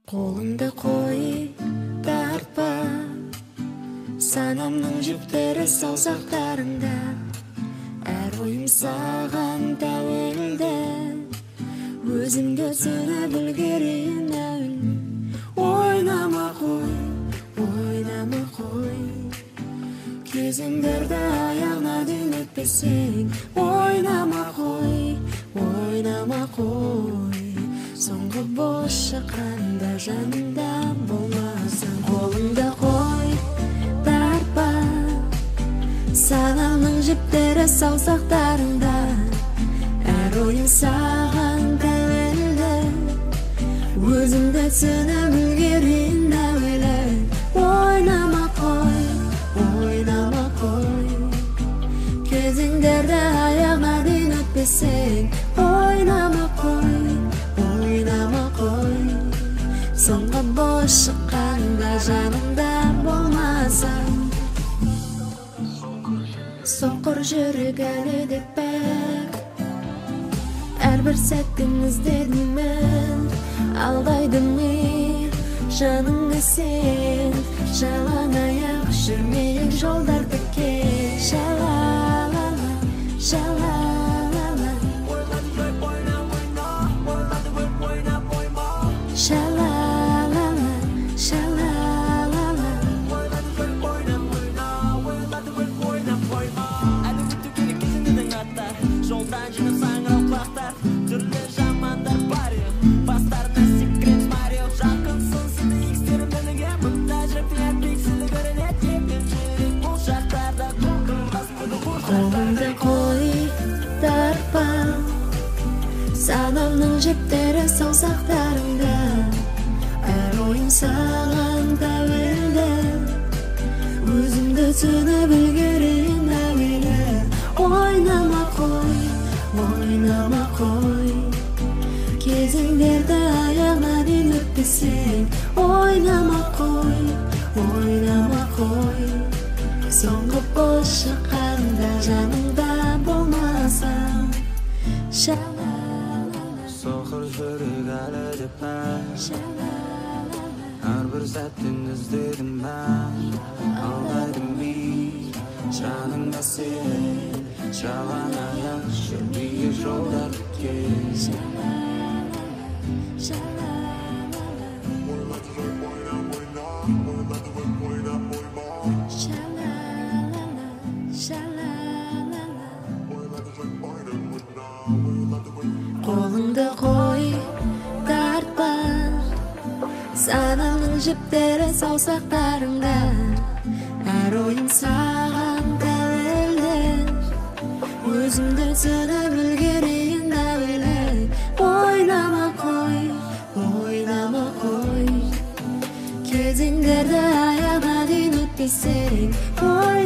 Қолыңды қой, тартпа, санамның жіптері саусақтарыңда. Әр ойым саған тәуелді, өзімді түсініп үлгерейін әуелі. Ойнама қой, ойнама қой, кезеңдерді аяғына дейін өтпесең. Ойнама қой, ойнама қой, соңғы бос шыққанда жанымда болмасаң. Қолыңды қой, тартпа, санамның жіптері саусақтарыңда. Әр ойым саған тәуелді, өзімді түсініп үлгерейін әуелі. Ойнама қой, ойнама қой, кезеңдерді аяғына дейін өтпесең. Ойнама қой, ойнама қой, соңғы бос шыққанда жанымда болмасаң. Соқыр жүрек әлі деп бәк, әрбір сәттің іздедім мен. Алдайды ме жаныңа сен, жалаң аяқ жүрмейік жолдарды кел. Шалалала, шалалала, шалалала, шалалала. Әлі өту керек кезіңдің аттар, жолдан жинап саңырау құлақтар. Түрлі жамандар бар ел, бастарына секрет марио. Жақынсың сені екстерімді неге мұқтаж рәпият пикселі көрінет. Емен жүрек бұл шақтарда құлқынбас бұны Қолыңды қой, тартпа, санамның жіптері саусақтарыңда. Әр ойым саған тәуелді, өзімді түсініп үлгерейін әуелі. Ойнама қой, ойнама қой, кезеңдерді аяғына дейін өтпесең. Ойнама қой, ойнама қой, соңғы бос шыққанда жанымда болмасаң. Шалалала, Соқыр жүрек әлі деп мән, шалалала, әрбір сәттің іздедім мән. Алдайды ме жаныңда сен, жалаң аяқ жүрмейік жолдарды кел. шалалала, шалалала, шалалала, шалалала. Қолыңды қой, тартпа, санамның жіптері саусақтарыңда. Әр ойым саған тәуелді, өзімді түсініп үлгерейін әуелі. Ойнама қой, ойнама қой, кезеңдерді аяғына дейін өтпесең.